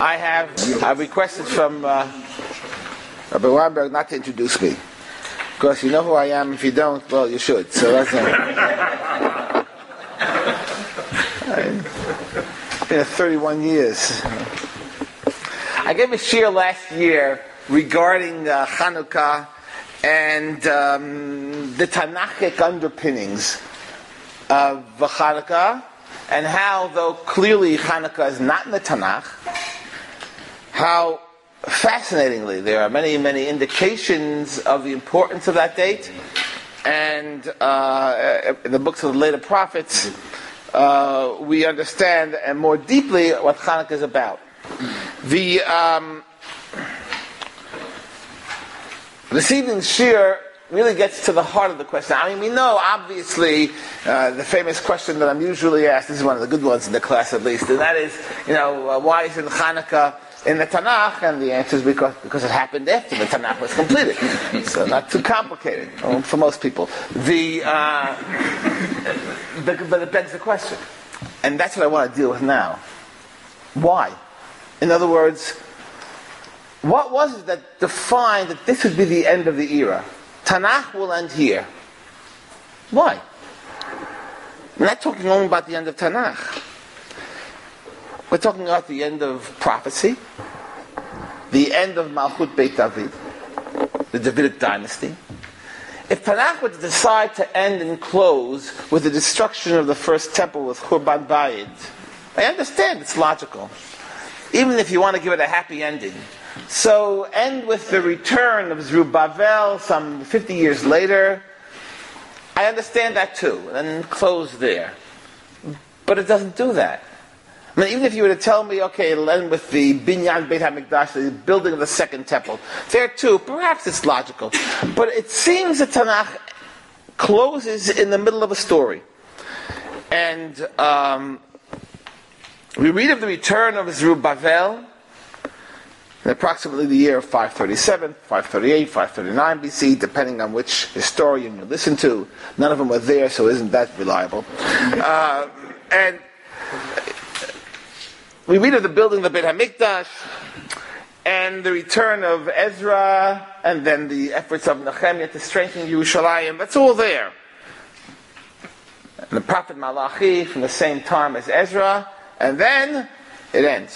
I have requested from Rabbi Weinberg not to introduce me. Because you know who I am. If you don't, well, you should. So that's been 31 years. I gave a shiur last year regarding Chanukah and the Tanakhic underpinnings of Chanukah, and how, though clearly Chanukah is not in the Tanakh, how fascinatingly there are many, many indications of the importance of that date, and in the books of the later prophets we understand and more deeply what Chanukah is about. This evening's shiur really gets to the heart of the question. I mean, we know, obviously, the famous question that I'm usually asked, this is one of the good ones in the class at least, and that is, why isn't Chanukah in the Tanakh? And the answer is because it happened after the Tanakh was completed. So not too complicated for most people. But it begs the question. And that's what I want to deal with now. Why? In other words, what was it that defined that this would be the end of the era? Tanakh will end here. Why? We're not talking only about the end of Tanakh. We're talking about the end of prophecy, the end of Malchut Beit David, the Davidic dynasty. If Tanakh were to decide to end and close with the destruction of the first temple with Churban Bayit, I understand it's logical, even if you want to give it a happy ending. So end with the return of Zerubbabel some 50 years later. I understand that too, and close there. But it doesn't do that. I mean, even if you were to tell me, okay, it'll end with the Binyan Beit HaMikdash, the building of the second temple, there too, perhaps it's logical. But it seems that Tanakh closes in the middle of a story. And we read of the return of Zerubbabel in approximately the year of 537, 538, 539 BC, depending on which historian you listen to. None of them were there, so isn't that reliable. And we read of the building of the Beit HaMikdash, and the return of Ezra, and then the efforts of Nehemiah to strengthen Yerushalayim. That's all there. And the prophet Malachi from the same time as Ezra, and then it ends.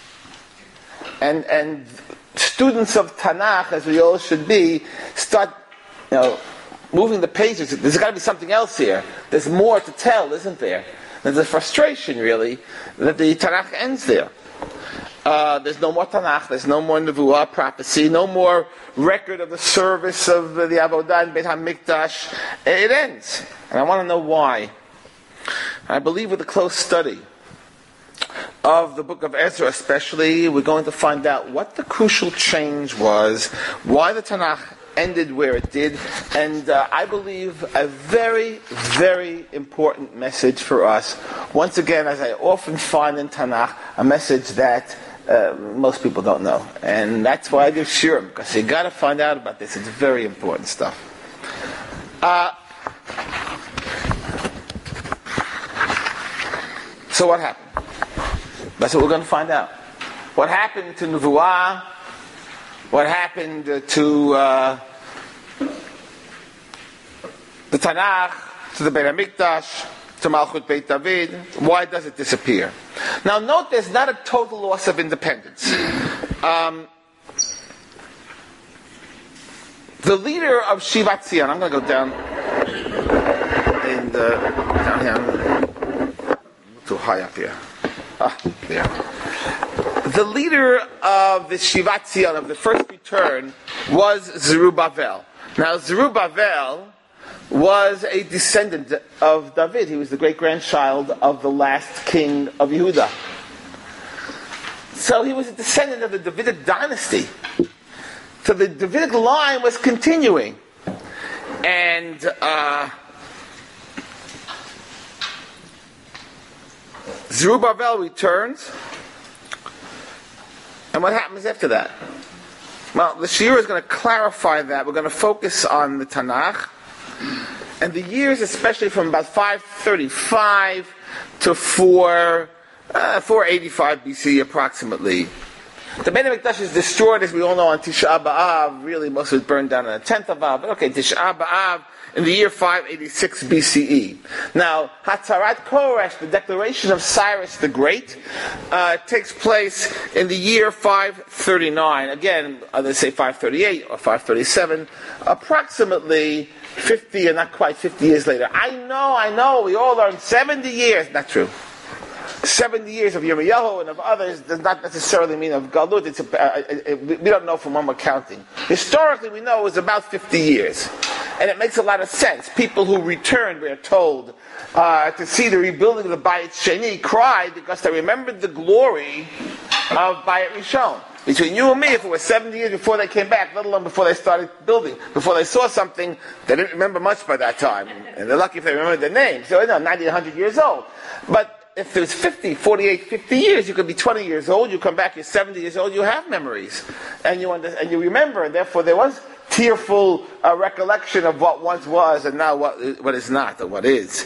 And students of Tanakh, as we all should be, start, moving the pages. There's got to be something else here. There's more to tell, isn't there? There's a frustration, really, that the Tanakh ends there. There's no more Tanakh, there's no more Nevuah, prophecy, no more record of the service of the Avodah in Beit HaMikdash. It ends. And I want to know why. I believe with a close study of the book of Ezra especially, we're going to find out what the crucial change was, why the Tanakh ended where it did, and I believe a very, very important message for us. Once again, as I often find in Tanakh, a message that most people don't know. And that's why I give shiur, because you got to find out about this. It's very important stuff. So what happened? That's what we're going to find out. What happened to Nevuah? What happened to the Tanakh, to the Beit HaMikdash, to Malchut Beit David? Why does it disappear? Now note, there's not a total loss of independence. The leader of Shivat Zion, I'm going to go down down here. I'm too high up here. There. The leader of the Shivat Zion, of the first return, was Zerubbabel. Now, Zerubbabel was a descendant of David. He was the great-grandchild of the last king of Yehuda. So he was a descendant of the Davidic dynasty. So the Davidic line was continuing. And Zerubbabel returns. And what happens after that? Well, the shiur is going to clarify that. We're going to focus on the Tanakh. And the years, especially from about 535 to 485 BC approximately, The Beit HaMikdash is destroyed, as we all know, on Tisha B'Av. Really, most of it burned down on the 10th of Av. But okay, Tisha B'Av in the year 586 BCE. Now, Hatzarat Koresh, the declaration of Cyrus the Great, takes place in the year 539. Again, they say 538 or 537, approximately 50 and not quite 50 years later. I know, we all learned 70 years. Not true. 70 years of Yirmiyahu and of others does not necessarily mean of Galut. We don't know from when we're counting. Historically, we know it was about 50 years. And it makes a lot of sense. People who returned, we are told, to see the rebuilding of the Bayit Sheni cried because they remembered the glory of Bayit Rishon. Between you and me, if it was 70 years before they came back, let alone before they started building, before they saw something, they didn't remember much by that time. And they're lucky if they remember the name. So, 90, 100 years old. But if there's 50, 48, 50 years, you could be 20 years old, you come back, you're 70 years old, you have memories. And you remember, and therefore there was tearful recollection of what once was and now what is not, or what is.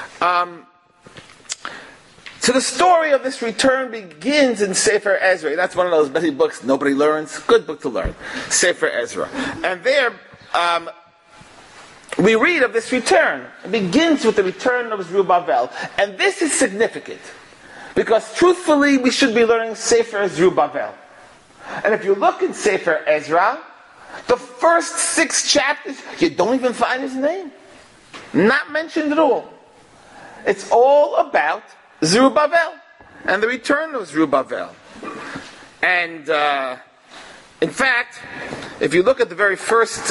So the story of this return begins in Sefer Ezra. That's one of those many books nobody learns. Good book to learn. Sefer Ezra. And there, we read of this return. It begins with the return of Zerubbabel. And this is significant. Because truthfully, we should be learning Sefer Zerubbabel. And if you look in Sefer Ezra, the first 6 chapters, you don't even find his name. Not mentioned at all. It's all about Zerubbabel and the return of Zerubbabel. And in fact, if you look at the very first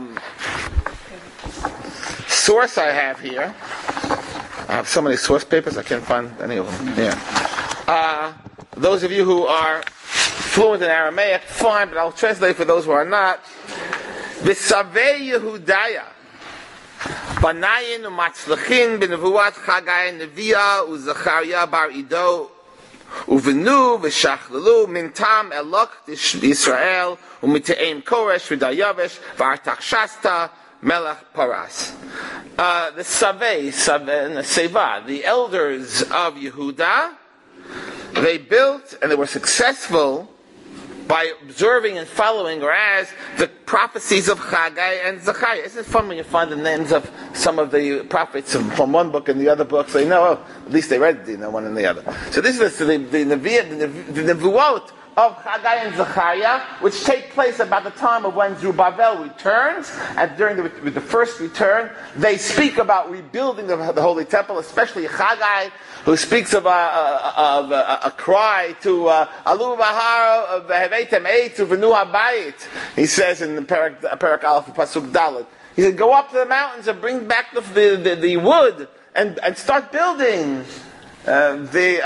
source I have here, I have so many source papers I can't find any of them. Yeah. Those of you who are fluent in Aramaic, fine, but I'll translate for those who are not. V'savei Yehudaya Banayin u'matzlachin b'nevuat Chagai Neviah u'Zachariah bar Ido uvenu v'shachlelu mintam elok Yisrael u'mite'em Koresh v'Daryavesh v'Artachshasta melech Paras. The Saveh and the Seva, the elders of Yehuda, they built and they were successful by observing and following, or as the prophecies of Chagai and Zechariah. Isn't it fun when you find the names of some of the prophets from one book and the other book? So you know, at least they read one and the other. So this is the Nevuot of Chagai and Zechariah, which take place about the time of when Zerubbabel returns, and during the first return, they speak about rebuilding the Holy Temple, especially Chagai, who speaks of a cry to Alu Bahar Veheveitem Eitzu V'nu Habayit. He says in the Parak Aleph Pasuk Dalet. He said, "Go up to the mountains and bring back the wood and start building." And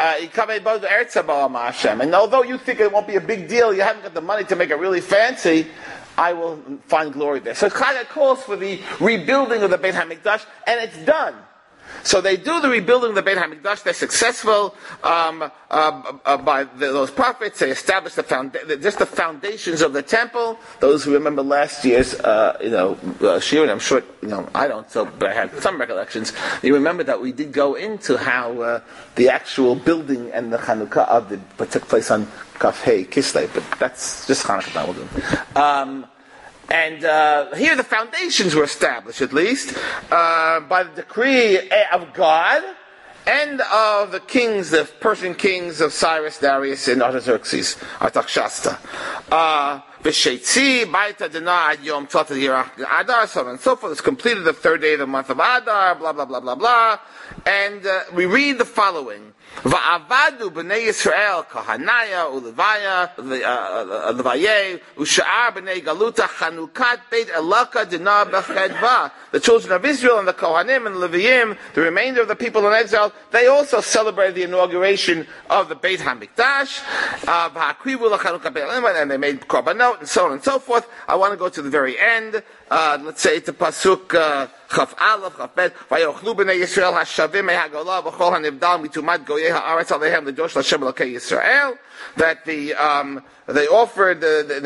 although you think it won't be a big deal, you haven't got the money to make it really fancy, I will find glory there. So Chagai calls for the rebuilding of the Beit HaMikdash, and it's done. So they do the rebuilding of the Beit HaMikdash. They're successful by those prophets. They establish just the foundations of the temple. Those who remember last year's, Shir, and I'm sure, I don't, but I have some recollections. You remember that we did go into how the actual building and the Chanukah of what took place on Kaf Hey Kislev, but that's just Hanukkah we'll do. And here the foundations were established, at least, by the decree of God and of the kings, the Persian kings of Cyrus, Darius, and Artaxerxes, Artaxshasta. V'sheitzi, Baita Dana Ad Yom Tzata Adar, so on and so forth. It's completed the 3rd day of the month of Adar, blah, blah, blah, blah, blah. And we read the following. Va'avadu b'nei Yisrael kahanaya u'levaya u'sha'ar b'nei galuta chanukat beit elaka dina b'chedva. The children of Israel and the Kohanim and the Leviyim, the remainder of the people in exile, they also celebrated the inauguration of the Beit HaMikdash. And they made korbanot and so on and so forth. I want to go to the very end. Let's say it's a pasuk Chaf Aleph, Chaf Bet. Vayochlu b'nei Yisrael hashavim me'hagolah v'chol hanivdal mitumad goyei ha'aretz alehem l'dosh l'Hashem Elokei Yisrael. That they offered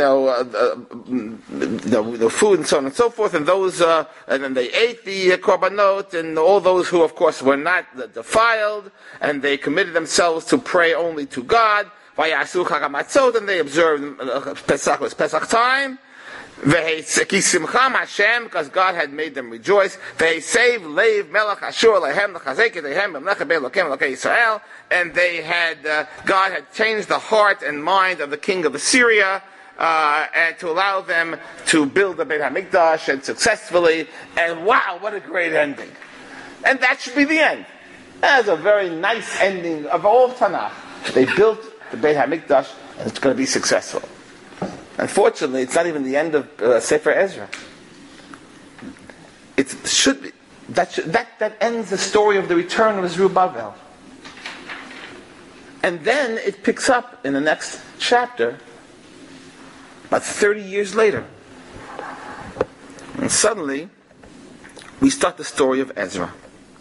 the food and so on and so forth, and those and then they ate the korbanot, and all those who, of course, were not defiled, and they committed themselves to pray only to God. Vayasu Chag HaMatzot, and they observed Pesach was Pesach time. Ve'Kisimcham Hashem, because God had made them rejoice. They saved Leiv Melech Ashur Lehem L'Chazek Lehem B'Mlechem Be'Elokem Elokei Yisrael, and they had God had changed the heart and mind of the king of Assyria, and to allow them to build the Beit HaMikdash and successfully. And wow, what a great ending! And that should be the end. That's a very nice ending of all Tanakh. They built the Beit HaMikdash, and it's going to be successful. Unfortunately, it's not even the end of Sefer Ezra. It should be. That ends the story of the return of Zerubbabel. And then it picks up in the next chapter, about 30 years later. And suddenly, we start the story of Ezra.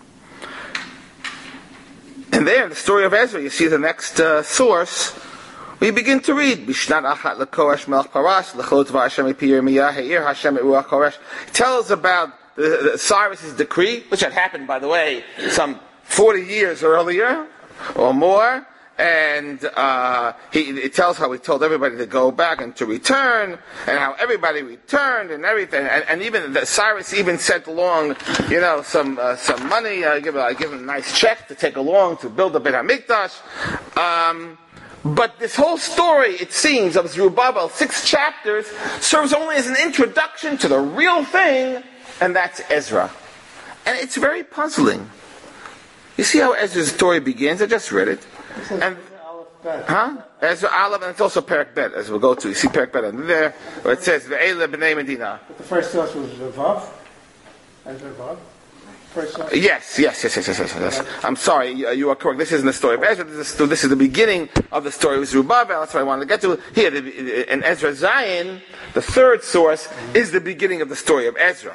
And there, in the story of Ezra, you see the next source. We begin to read. Bishnat achat leKoresh melech Parash lechol tvar Hashem epi Yirmiyah heir Hashem et ruach Koresh. It tells about Cyrus's decree, which had happened, by the way, some 40 years earlier or more. And it tells how he told everybody to go back and to return, and how everybody returned and everything. And even Cyrus even sent along, some money. I give him a nice check to take along to build the Beit HaMikdash. But this whole story, it seems, of Zerubbabel, 6 chapters, serves only as an introduction to the real thing, and that's Ezra. And it's very puzzling. You see how Ezra's story begins? I just read it. And, Ezra Aleph, and it's also Perek Bet, as we'll go to. You see Perek Bet under there, where it says, Ve'ele b'nei Medina. But the first source was Vav? Ezra Vav? Yes. I'm sorry, you are correct. This isn't the story of Ezra. This is the beginning of the story of Zerubbabel. That's what I wanted to get to. Here, in Ezra Zion, the third source is the beginning of the story of Ezra.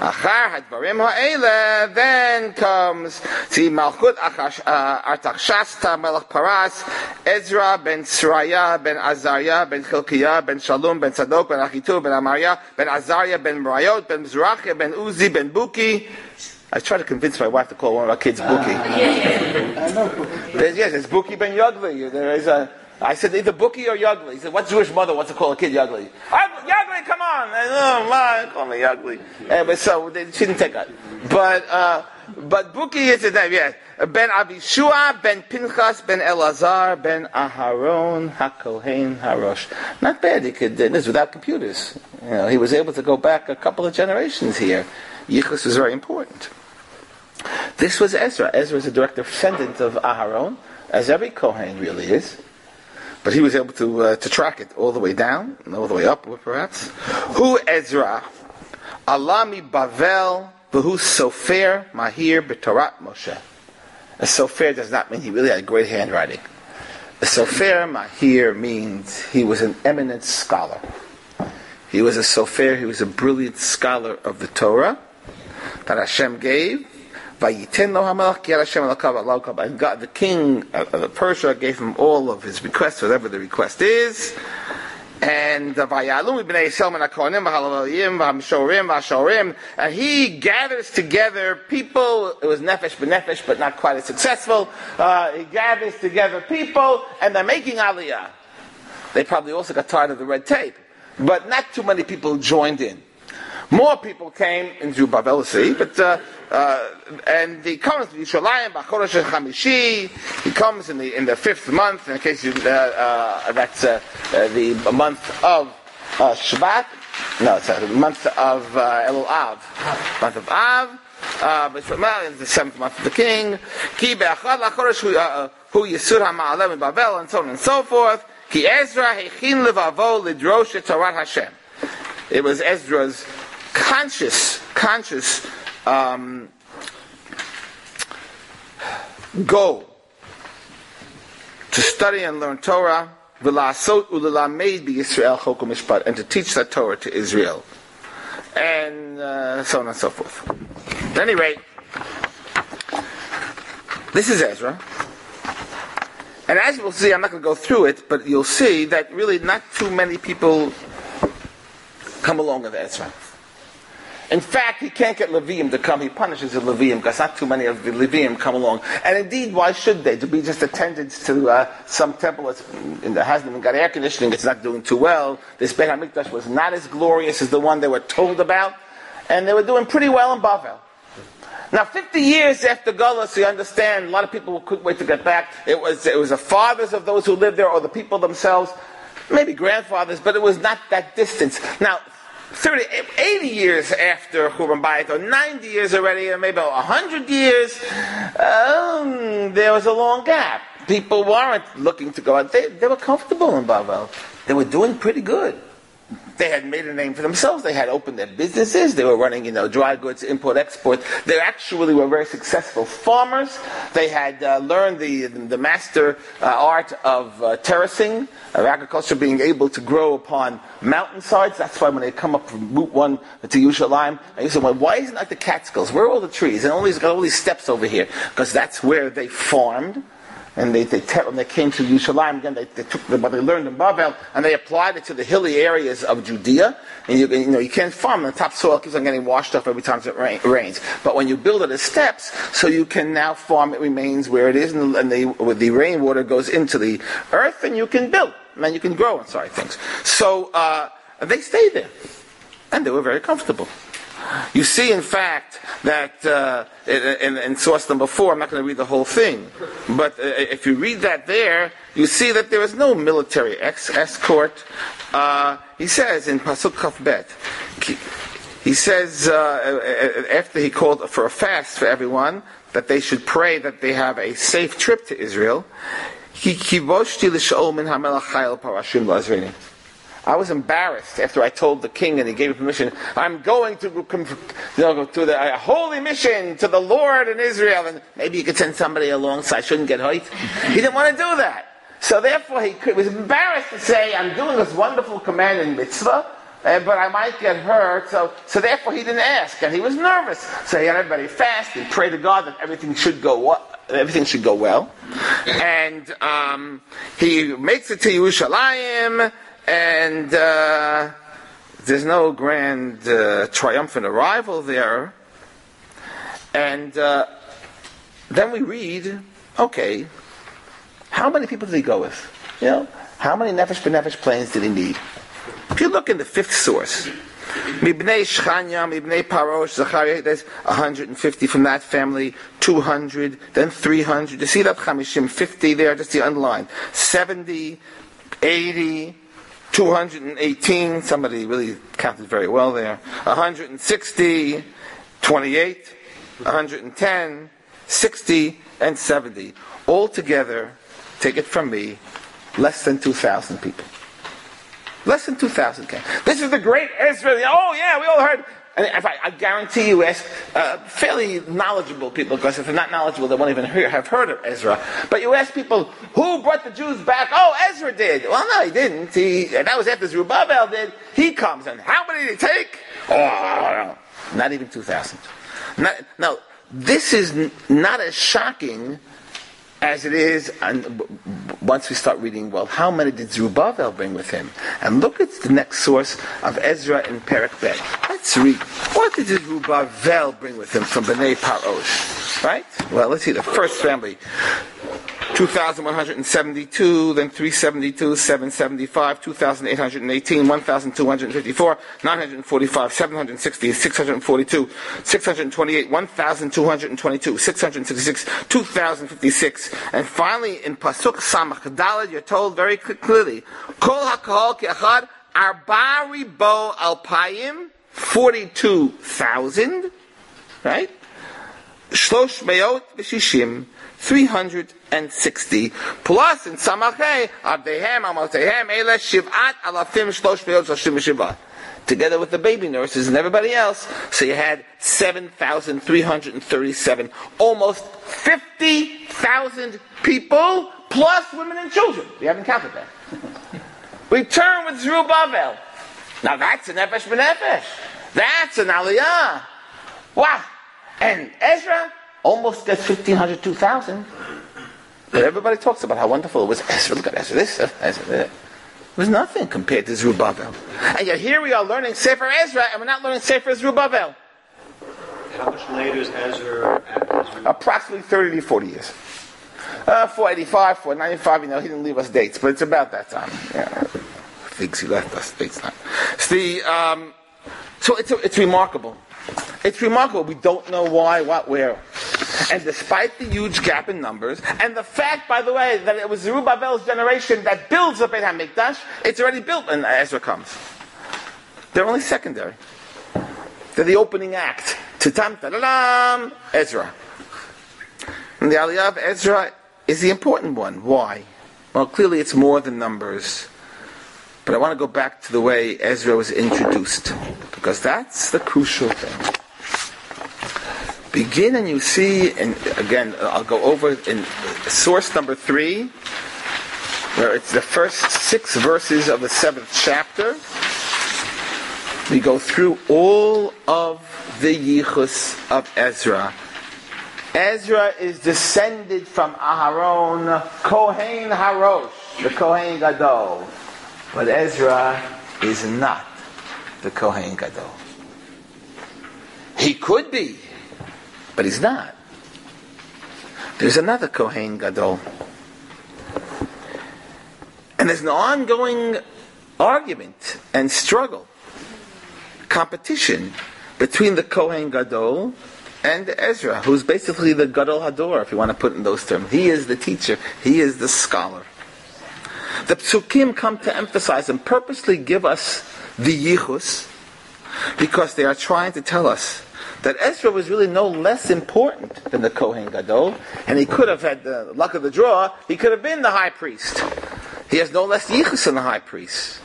Then comes Malchut Artaxshasta Melech Paras, Ezra ben Seraiah ben Azariah ben Chilkiah ben Shalom ben Tzadok ben Achitub ben Amariah ben Azariah ben Merayot ben Zerachia ben Uzi ben Buki. I tried to convince my wife to call one of our kids Buki. Yes, it's Buki ben Yogli. I said either Buki or Yogli. He said, what Jewish mother wants to call a kid Yogli? Yogli, come on! Oh, man, call me Yogli. But so she didn't take that. But Buki is his name. Yes. Ben Abishua, Ben Pinchas, Ben Elazar, Ben Aharon, HaKohen, Harosh. Not bad. He could do this without computers. He was able to go back a couple of generations here. Yichus was very important. This was Ezra. Ezra is a direct descendant of Aharon, as every Kohen really is. But he was able to track it all the way down, and all the way up, perhaps. Who Ezra? Alami Bavel, V'hu Sofer, Mahir, B'Torat Moshe. A Sofer does not mean he really had great handwriting. A Sofer, Mahir, means he was an eminent scholar. He was a Sofer, he was a brilliant scholar of the Torah that Hashem gave. And God, the king of Persia, gave him all of his requests, whatever the request is. And he gathers together people. It was nefesh b'nefesh, but not quite as successful. He gathers together people, and they're making aliyah. They probably also got tired of the red tape, but not too many people joined in. More people came in Zerubbabel, but and he comes to Yerushalayim b'chodesh Chamishi. He comes in the 5th month. In case you that's the month of Shvat. No, it's the month of Elul Av. Month of Av. But the 7th month of the king. Ki be'achad lachodesh hu yisur ha'ma'aleh in Babel, and so on and so forth. Ki Ezra hechin levavo lidrosh et Torat Hashem. It was Ezra's conscious goal to study and learn Torah, v'lasot u'lelamed b'Yisrael chok u'mishpat, and to teach that Torah to Israel, and so on and so forth. At any rate, this is Ezra, and as we'll see, I'm not going to go through it, but you'll see that really not too many people come along with Ezra. In fact, he can't get Levium to come. He punishes the Levium because not too many of the Levium come along. And indeed, why should they? To be just attendants to some temple that hasn't even got air conditioning, it's not doing too well. This Beit HaMikdash was not as glorious as the one they were told about. And they were doing pretty well in Bavel. Now, 50 years after Galus, you understand, a lot of people couldn't wait to get back. It was the fathers of those who lived there, or the people themselves, maybe grandfathers, but it was not that distance. Now, 80 years after Churban Bayit, or 90 years already, or maybe 100 years, there was a long gap. People weren't looking to go out. They were comfortable in Bavel. They were doing pretty good. They had made a name for themselves. They had opened their businesses. They were running, dry goods, import, export. They actually were very successful farmers. They had learned the master art of terracing, of agriculture, being able to grow upon mountainsides. That's why when they come up from Route 1 to Yerushalayim, I used to say, why isn't it like the Catskills? Where are all the trees? And got all these steps over here. Because that's where they farmed. And when they came to Yerushalayim again, they took what they learned in Bavel and they applied it to the hilly areas of Judea. And you can't farm, the top soil keeps on getting washed off every time it rains. But when you build it as steps, so you can now farm, it remains where it is, and the rainwater goes into the earth, and you can build, and then you can grow inside things. So they stayed there, and they were very comfortable. You see, in fact, that in source number 4, I'm not going to read the whole thing, but if you read that there, you see that there was no military escort. He says in Pasuk Chaf Bet, he says, after he called for a fast for everyone, that they should pray that they have a safe trip to Israel, I was embarrassed after I told the king and he gave me permission. I'm going to the holy mission to the Lord in Israel, and maybe you could send somebody along so I shouldn't get hurt. He didn't want to do that. So therefore he was embarrassed to say, I'm doing this wonderful command in mitzvah, but I might get hurt. So therefore he didn't ask, and he was nervous. So he had everybody fast and pray to God that everything should go well. And he makes it to Yerushalayim. And there's no grand triumphant arrival there. And then we read, okay, how many people did he go with? How many nefesh b'nefesh planes did he need? If you look in the 5th source, Mibnei Shchanya, Mibnei Parosh, Zachariah, there's 150 from that family, 200, then 300. You see that Chamishim, 50 there, just the underline. 70, 80, 218, somebody really counted very well there. 160, 28, 110, 60, and 70. Altogether, take it from me, less than 2,000 people. Less than 2,000 came. This is the great Israel. Oh yeah, we all heard. And I guarantee you ask fairly knowledgeable people, because if they're not knowledgeable, they won't even have heard of Ezra. But you ask people, who brought the Jews back? Oh, Ezra did. Well, no, he didn't. That was after Zerubbabel did. He comes, and how many did he take? Oh, not even 2,000. Now, this is not as shocking as it is, and once we start reading, well, how many did Zerubbabel bring with him? And look at the next source of Ezra in Perek Bet. Let's read. What did Zerubbabel bring with him from Bnei Parosh? Right? Well, let's see. The first family, 2,172, then 372, 775, 2,818, 1,254, 945, 760, 642, 628, 1,222, 666, 2,056, and finally in Pasuk Samach Daled, you're told very clearly, Kol HaKahal Ke'achad Arba Ribo Alpayim, 42,000, right? Shlosh Meot V'Shishim, 360, plus in Samachay, Abdehem, Amaltehem, Ele, Shiv'at, Alafim, Shlosh Meot, Zoshim, Shivat. Together with the baby nurses and everybody else, so you had 7,337, almost 50,000 people, plus women and children. We haven't counted that. Return with Zerubbabel. Now that's an nefesh b'nefesh. That's an aliyah. Wow. And Ezra almost gets 1,500, 2,000. But everybody talks about how wonderful it was. Ezra, look at Ezra, this, Ezra, that. It was nothing compared to Zerubbabel. And yet here we are learning Sefer Ezra, and we're not learning Sefer Zerubbabel. How much later is Ezra after Ezra? Approximately 30 to 40 years. 485, 495, he didn't leave us dates, but it's about that time. Yeah. Thinks he left us dates time. So it's remarkable. It's remarkable. We don't know why, what, where. And despite the huge gap in numbers, and the fact, by the way, that it was Zerubbabel's generation that builds the Beit HaMikdash, it's already built when Ezra comes. They're only secondary. They're the opening act. Tam-ta-da-dam, Ezra. And the Aliyah of Ezra is the important one. Why? Well, clearly it's more than numbers. But I want to go back to the way Ezra was introduced, because that's the crucial thing. Begin and you see, and again, I'll go over in source number 3, where it's the first 6 verses of the 7th chapter. We go through all of the yichus of Ezra. Ezra is descended from Aharon, Kohen Harosh, the Kohen Gadol. But Ezra is not the Kohen Gadol. He could be, but he's not. There's another Kohen Gadol. And there's an ongoing argument and struggle, competition between the Kohen Gadol and Ezra, who's basically the Gadol Hador, if you want to put it in those terms. He is the teacher. He is the scholar. The Psukim come to emphasize and purposely give us the yichus because they are trying to tell us that Ezra was really no less important than the Kohen Gadol, and he could have had the luck of the draw. He could have been the high priest. He has no less yichus than the high priest.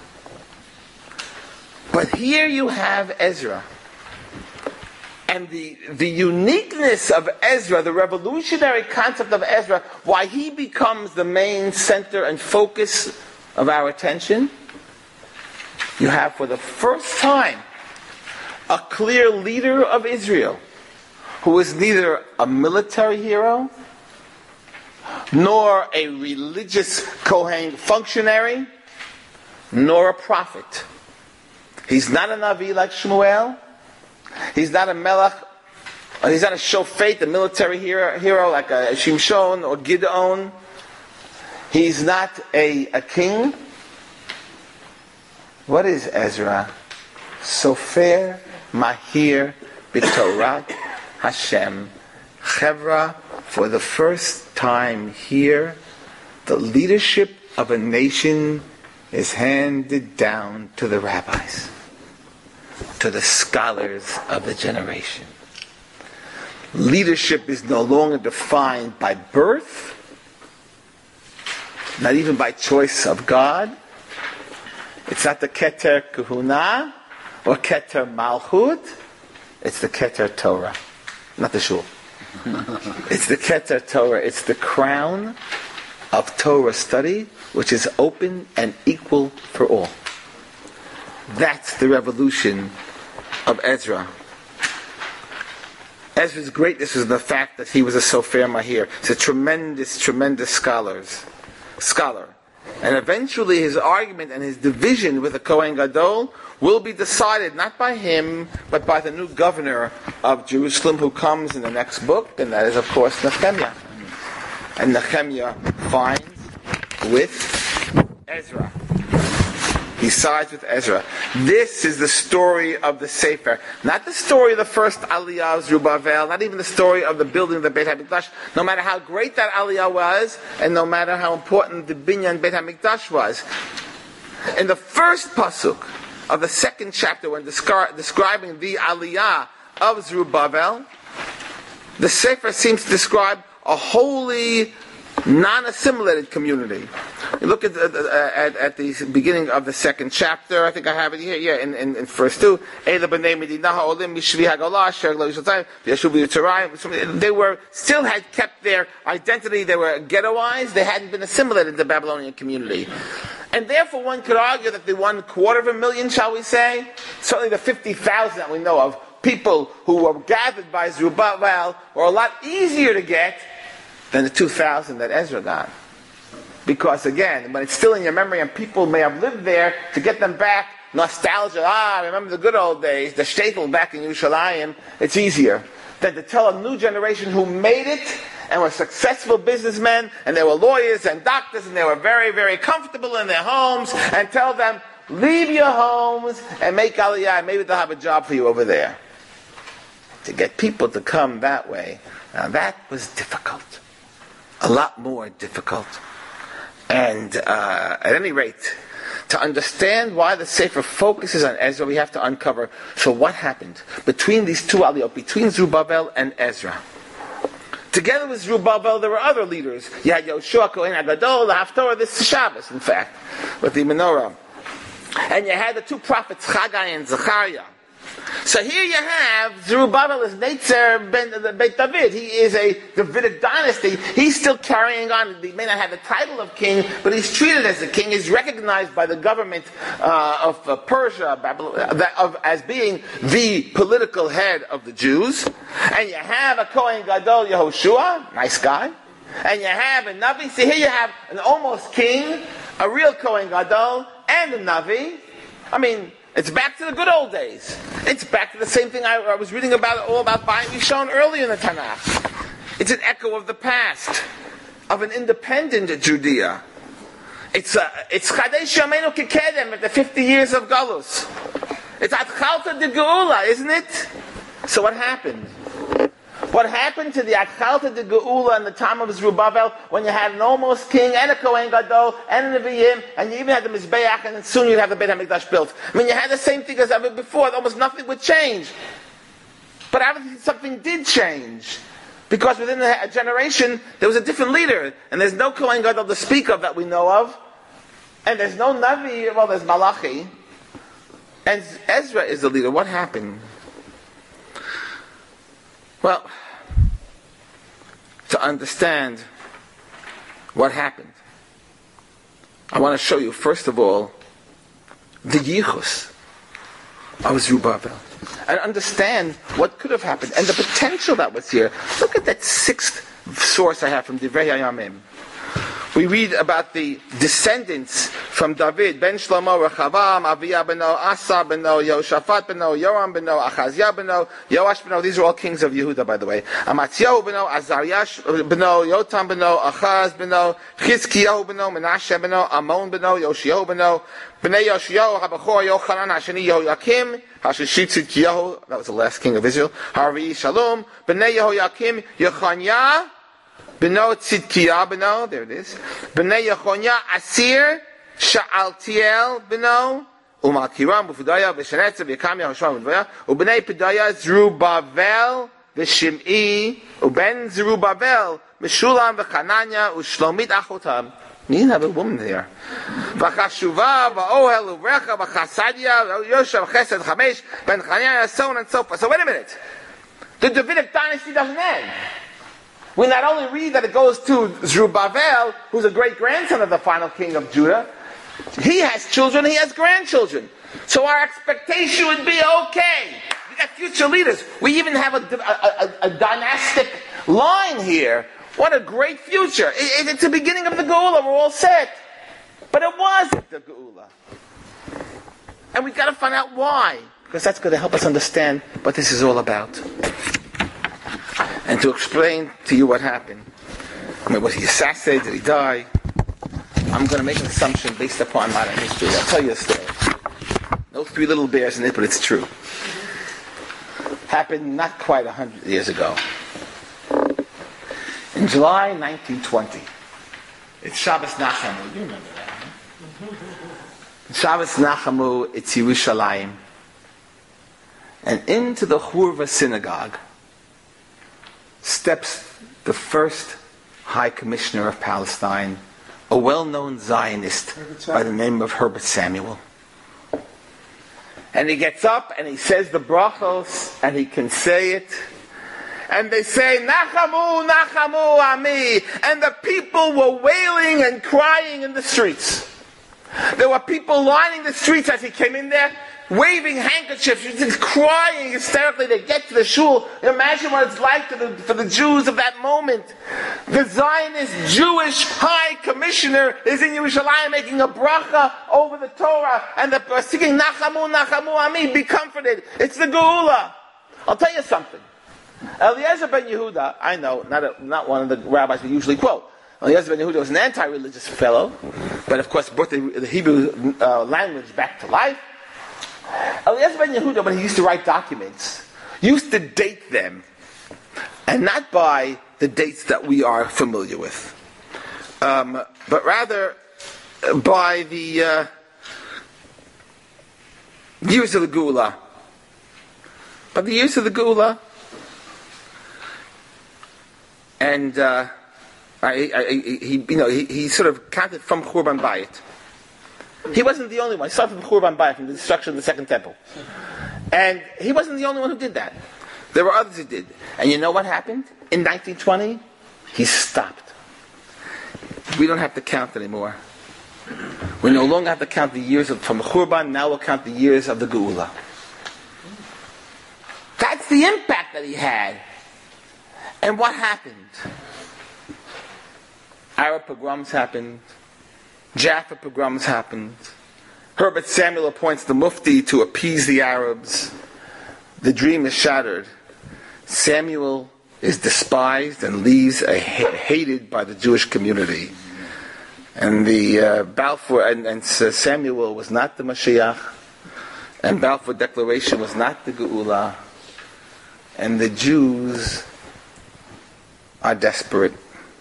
But here you have Ezra. And the uniqueness of Ezra, the revolutionary concept of Ezra, why he becomes the main center and focus of our attention, you have for the first time a clear leader of Israel who is neither a military hero nor a religious Kohen functionary nor a prophet. He's not a Navi like Shmuel. He's not a Melech. He's not a Shofet, a military hero like a Shimshon or Gideon. He's not a king. What is Ezra? Sofer Mahir B'Torat Hashem. Chevra, for the first time here, the leadership of a nation is handed down to the rabbis, to the scholars of the generation. Leadership is no longer defined by birth, not even by choice of God. It's not the Keter Kahuna or Keter Malchut. It's the Keter Torah, not the Shul. It's the Keter Torah. It's the crown of Torah study, which is open and equal for all. That's the revolution of Ezra. Ezra's greatness is in the fact that he was a Sofer Mahir. He's a tremendous, tremendous scholar. And eventually his argument and his division with the Kohen Gadol will be decided not by him, but by the new governor of Jerusalem who comes in the next book, and that is, of course, Nehemiah. And Nehemiah finds with Ezra. He sides with Ezra. This is the story of the Sefer. Not the story of the first Aliyah of Zerubbabel, not even the story of the building of the Beit HaMikdash. No matter how great that Aliyah was, and no matter how important the Binyan Beit HaMikdash was. In the first pasuk of the 2nd chapter, when describing the Aliyah of Zerubbabel, the Sefer seems to describe a holy, non-assimilated community. You look at the beginning of the 2nd chapter. I think I have it here. Yeah, in verse 2. They still had kept their identity. They were ghettoized. They hadn't been assimilated into the Babylonian community. And therefore one could argue that the 250,000, shall we say, certainly the 50,000 that we know of, people who were gathered by Zerubbabel were a lot easier to get than the 2,000 that Ezra got. Because again, when it's still in your memory and people may have lived there, to get them back, nostalgia, I remember the good old days, the shtetl back in Yerushalayim, it's easier than to tell a new generation who made it and were successful businessmen, and they were lawyers and doctors, and they were very, very comfortable in their homes, and tell them, leave your homes and make aliyah, and maybe they'll have a job for you over there. To get people to come that way, now that was difficult. A lot more difficult. And at any rate, to understand why the Sefer focuses on Ezra, we have to uncover, so what happened between these two aliyot, between Zerubbabel and Ezra? Together with Zerubbabel, there were other leaders. You had Yoshua, Kohen HaGadol, the Haftorah, this Shabbos, in fact, with the menorah. And you had the two prophets, Chagai and Zechariah. So here you have Zerubbabel is Netzer ben Beit David. He is a Davidic dynasty. He's still carrying on. He may not have the title of king, but he's treated as a king. He's recognized by the government of Persia, Babylon, as being the political head of the Jews. And you have a Kohen Gadol, Yehoshua, nice guy. And you have a Navi. See, here you have an almost king, a real Kohen Gadol, and a Navi. I mean, it's back to the good old days. It's back to the same thing I was reading about, all about Bayit Rishon earlier in the Tanakh. It's an echo of the past, of an independent Judea. It's Chadesh Yameinu Kekedem at the 50 years of Galus. It's Atchalta de Geula, isn't it? So what happened? What happened to the Atchalta de Geula in the time of Zerubbabel, when you had an almost king and a Kohen Gadol and a Nevi'im, and you even had the Mizbeach, and then soon you'd have the Beit HaMikdash built. I mean, you had the same thing as ever before. Almost nothing would change. But obviously something did change. Because within a generation, there was a different leader. And there's no Kohen Gadol to speak of that we know of. And there's no Navi, well, there's Malachi. And Ezra is the leader. What happened? Well, to understand what happened, I want to show you, first of all, the yichus of Zerubbabel, and understand what could have happened, and the potential that was here. Look at that sixth source I have from Divrei Hayamim. We read about the descendants from David, Ben Shlomo, Rechavam, Aviyah beno, Asa beno, Yehoshaphat beno, Yoram beno, Achaziah beno, Yoash beno. These are all kings of Yehuda, by the way. Amatziyahu beno, Azariah beno, Yotam beno, Achaz beno, Chizkiyahu beno, Menashe beno, Amon beno, Yoshiyahu beno, Bnei Yoshiyahu, Habachor, Yochanan, Hashani, Yehoyakim, Hashishit Tzidkiyahu, that was the last king of Israel, Harvi Shalom, Bnei Yehoyakim, Yechanyah, Beno Tzidkiah Beno, there it is. Bnei Yechonya Asir Sha'altiel Beno Umalkiram Bufudaya V'Shanetza V'Yekamya Hoshua V'Dvaya Ubnei Pedaya Zerubbabel V'Shim'i Uben Zerubbabel Meshulam V'Chananya U'Shlomit Achotam. You didn't have a woman there. V'Chashuva V'Ohel Uvrecha V'Chasadia Yosha V'Chesed Chamesh Ben Chananya, so on and so forth. So wait a minute. The Davidic dynasty doesn't end. We not only read that it goes to Zerubbabel, who's a great-grandson of the final king of Judah. He has children, he has grandchildren. So our expectation would be, okay, we got future leaders. We even have a dynastic line here. What a great future. It's the beginning of the Geula, we're all set. But it wasn't the Geula. And we've got to find out why. Because that's going to help us understand what this is all about. And to explain to you what happened. I mean, was he assassinated? Did he die? I'm going to make an assumption based upon modern history. I'll tell you a story. No three little bears in it, but it's true. Happened not quite 100 years ago. In July 1920. It's Shabbos Nachamu. You remember that, huh? Shabbos Nachamu, it's Yerushalayim. And into the Hurva synagogue steps the first High Commissioner of Palestine, a well-known Zionist by the name of Herbert Samuel. And he gets up and he says the brachos, and he can say it. And they say, Nachamu, Nachamu, Ami. And the people were wailing and crying in the streets. There were people lining the streets as he came in there. waving handkerchiefs, just crying hysterically. They get to the shul. Imagine what it's like for the Jews of that moment. The Zionist Jewish High Commissioner is in Yerushalayim making a bracha over the Torah, and they're singing Nachamu, Nachamu Ami, be comforted. It's the Geula. I'll tell you something. Eliezer ben Yehuda, I know, not one of the rabbis we usually quote. Eliezer ben Yehuda was an anti-religious fellow, but of course brought the Hebrew language back to life. Eliezer ben Yehuda, when he used to write documents, used to date them, and not by the dates that we are familiar with, but rather by the years of the Geula. By the years of the Geula, and he sort of counted from Churban Bayit. He wasn't the only one. He started from Churban Bayit, from the destruction of the Second Temple. And he wasn't the only one who did that. There were others who did. And you know what happened? In 1920, he stopped. We don't have to count anymore. We no longer have to count the years from the Churban, now we'll count the years of the Geula. That's the impact that he had. And what happened? Arab pogroms happened. Jaffa pogroms happened. Herbert Samuel appoints the Mufti to appease the Arabs. The dream is shattered. Samuel is despised and leaves hated by the Jewish community. And the Balfour and Samuel was not the Mashiach, and Balfour Declaration was not the Geula, and the Jews are desperate.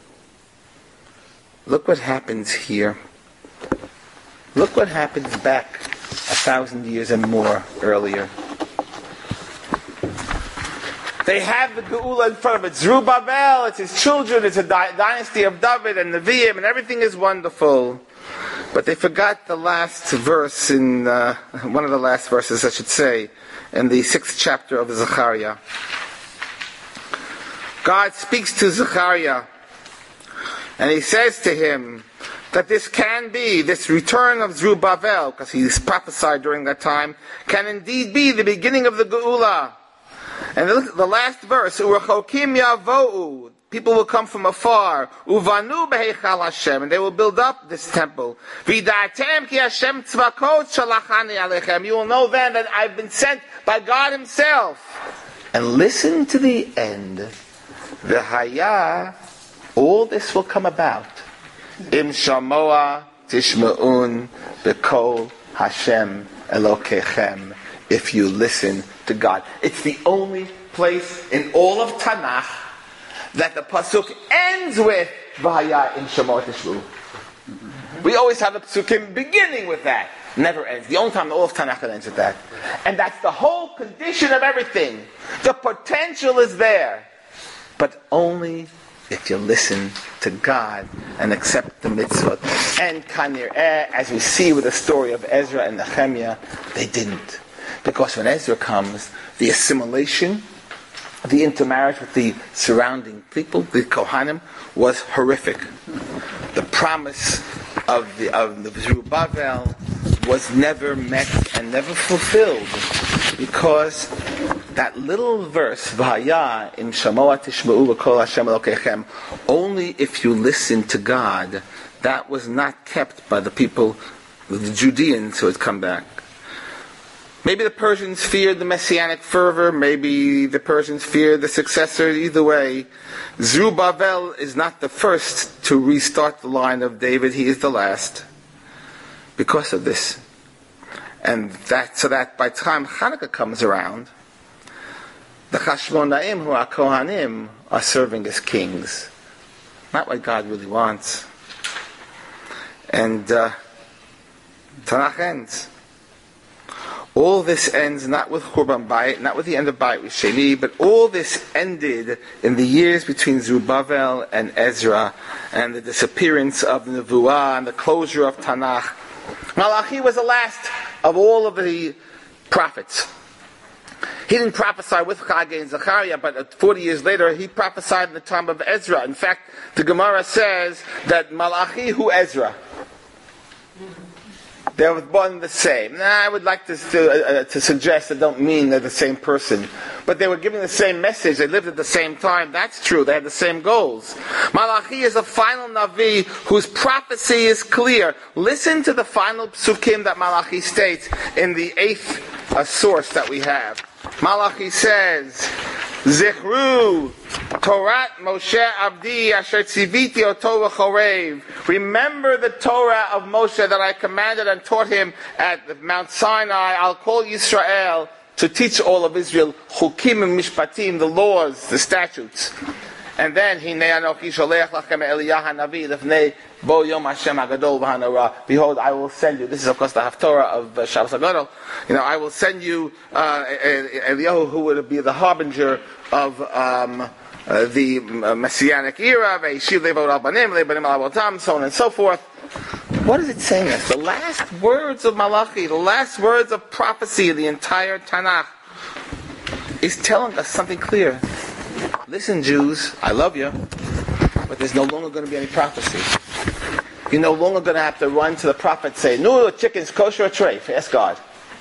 Look what happens here. Look what happens back 1,000 years and more earlier. They have the Geula in front of it. Zerubbabel, it's his children, it's a dynasty of David and Nevi'im, and everything is wonderful. But they forgot the last verse in, one of the last verses, I should say, in the 6th chapter of Zechariah. God speaks to Zechariah, and he says to him that this can be, this return of Zerubbabel, because he's prophesied during that time, can indeed be the beginning of the Geula. And the last verse, Urechokim Yavo'u, people will come from afar, Uvanu Beheichal Hashem, and they will build up this temple. V'da'atem ki Hashem tzvakot shalachani alechem. You will know then that I've been sent by God Himself. And listen to the end. V'haya, all this will come about. Im shamoa tishma'un b'kol Hashem Elokechem. If you listen to God. It's the only place in all of Tanakh that the pasuk ends with V'haya im shamoa tishma'un. We always have the pasukim beginning with that. Never ends. The only time in all of Tanakh ends with that. And that's the whole condition of everything. The potential is there. But only if you listen to God and accept the mitzvot. And Kanir'eh, as we see with the story of Ezra and Nehemiah, they didn't. Because when Ezra comes, the assimilation, the intermarriage with the surrounding people, the Kohanim, was horrific. The promise of the Zerubbabel was never met and never fulfilled. Because that little verse, V'haya im shamoa tishma'u v'kol Hashem Elokechem, only if you listen to God, that was not kept by the people, the Judeans who had come back. Maybe the Persians feared the messianic fervor, maybe the Persians feared the successor. Either way, Zerubbabel is not the first to restart the line of David, he is the last. Because of this. And so that by the time Hanukkah comes around, the Chashmonaim, who are Kohanim, are serving as kings. Not what God really wants. And Tanakh ends. All this ends not with Churban Bayit, not with the end of Bayit Sheni, but all this ended in the years between Zerubbabel and Ezra, and the disappearance of the Nevuah and the closure of Tanakh. Malachi was the last of all of the prophets. He didn't prophesy with Haggai and Zechariah, but 40 years later he prophesied in the time of Ezra. In fact, the Gemara says that Malachi hu Ezra. They're one and the same. I would like to suggest that don't mean they're the same person. But they were giving the same message. They lived at the same time. That's true. They had the same goals. Malachi is a final Navi whose prophecy is clear. Listen to the final psukim that Malachi states in the 8th source that we have. Malachi says, Zichru Torat Moshe Abdi Asher Tziviti Oto V'chorev. Remember the Torah of Moshe that I commanded and taught him at Mount Sinai. I'll call Yisrael to teach all of Israel Chukim and Mishpatim, the laws, the statutes. And then Hinei Anochi Sholech Lachem Eliyah Hanavi Lefnei Bo Yom Hashem Hagadol V'Hanora. Behold, I will send you. This is of course the Haftorah of Shabbos HaGadol. I will send you Eliyahu, who would be the harbinger of the Messianic era, so on and so forth. What is it saying us? The last words of Malachi, the last words of prophecy in the entire Tanakh is telling us something clear. Listen, Jews, I love you, but there's no longer going to be any prophecy. You're no longer going to have to run to the prophet and say, no, chicken's kosher or treif. Ask God.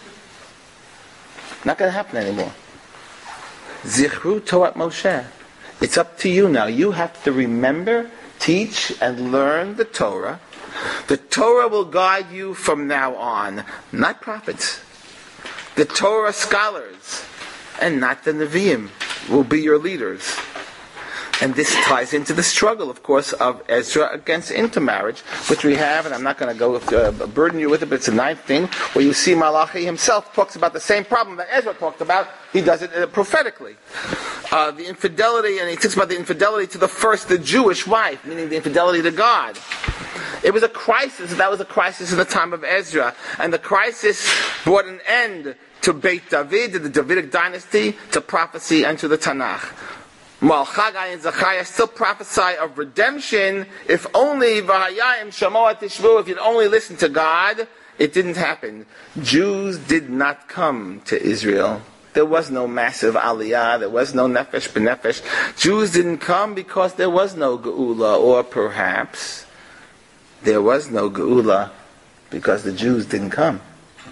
Not going to happen anymore. Zichru Torat Moshe. It's up to you now. You have to remember, teach, and learn the Torah. The Torah will guide you from now on, not prophets. The Torah scholars, and not the Nevi'im, will be your leaders. And this ties into the struggle, of course, of Ezra against intermarriage, which we have, and I'm not going to go burden you with it, but it's a 9th thing, where you see Malachi himself talks about the same problem that Ezra talked about. He does it prophetically. The infidelity, and he talks about the infidelity to the Jewish wife, meaning the infidelity to God. It was a crisis. That was a crisis in the time of Ezra. And the crisis brought an end to Beit David, to the Davidic dynasty, to prophecy, and to the Tanakh. While Chagai and Zechariah still prophesy of redemption, if only V'hayayim Shamoah Tishvu, if you'd only listen to God, it didn't happen. Jews did not come to Israel. There was no massive aliyah, there was no nefesh b'nefesh. Jews didn't come because there was no geula, or perhaps there was no geula because the Jews didn't come.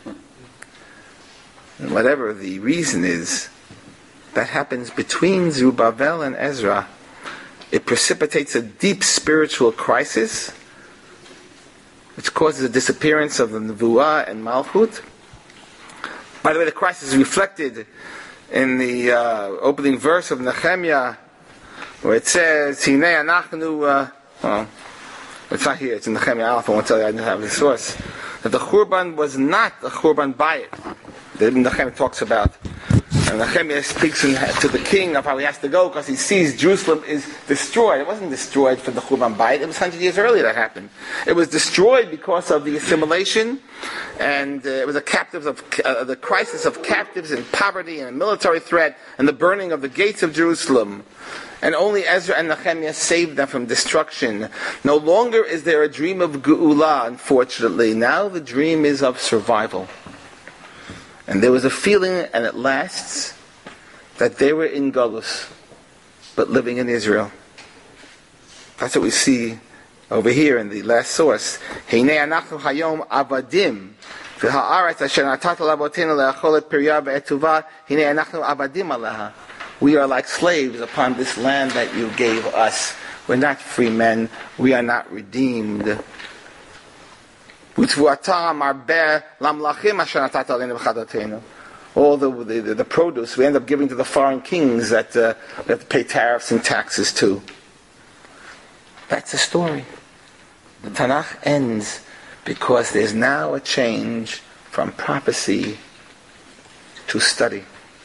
And whatever the reason is, that happens between Zerubbabel and Ezra. It precipitates a deep spiritual crisis, which causes the disappearance of the Nevuah and Malchut. By the way, the crisis is reflected in the opening verse of Nehemiah, where it says, Hinei anachnu, it's not here, it's in Nehemiah Aleph, I won't tell you, I didn't have the source, that the Churban was not a Churban Bayit. That Nehemiah talks about. And Nehemiah speaks to the king of how he has to go because he sees Jerusalem is destroyed. It wasn't destroyed for the Churban Bayit. It was 100 years earlier that happened. It was destroyed because of the assimilation, and it was the crisis of captives and poverty and a military threat and the burning of the gates of Jerusalem. And only Ezra and Nehemiah saved them from destruction. No longer is there a dream of Geula, unfortunately. Now the dream is of survival. And there was a feeling, and it lasts, that they were in Galus, but living in Israel. That's what we see over here in the last source. Hinei anachnu hayom avadim v'ha'aretz asher natat l'avotenu le'achol et pirya ve'etuva hinei anachnu avadim aleha. We are like slaves upon this land that you gave us. We're not free men. We are not redeemed. All the produce we end up giving to the foreign kings that we have to pay tariffs and taxes to. That's the story. The Tanakh ends because there's now a change from prophecy to study,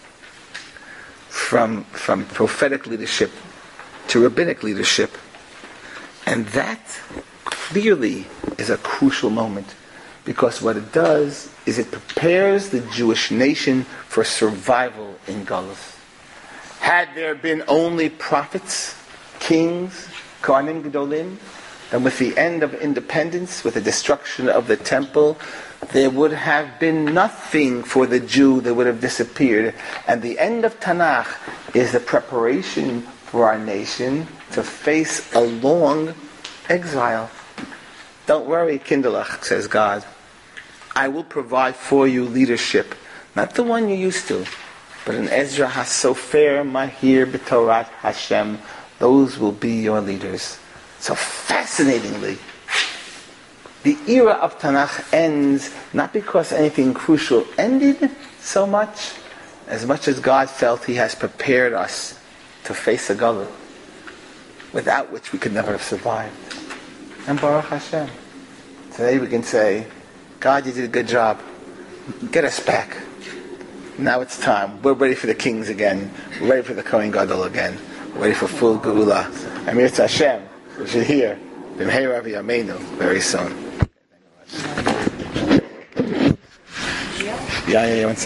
from prophetic leadership to rabbinic leadership, and that clearly is a crucial moment, because what it does is it prepares the Jewish nation for survival in Galus. Had there been only prophets, kings, Kohanim Gedolim, then with the end of independence, with the destruction of the temple, there would have been nothing for the Jew. They would have disappeared. And the end of Tanakh is the preparation for our nation to face a long exile. Don't worry, Kinderlach, says God. I will provide for you leadership. Not the one you used to, but in Ezra HaSofer Mahir B'Torat Hashem. Those will be your leaders. So fascinatingly, the era of Tanakh ends not because anything crucial ended so much as God felt He has prepared us to face a Galut, without which we could never have survived. And Baruch Hashem, today we can say, God, you did a good job. Get us back. Now it's time. We're ready for the kings again. We're ready for the Kohen Gadol again. We're ready for full Geula. Amir Hashem, we should hear B'mheira v'yameinu very soon. Yeah.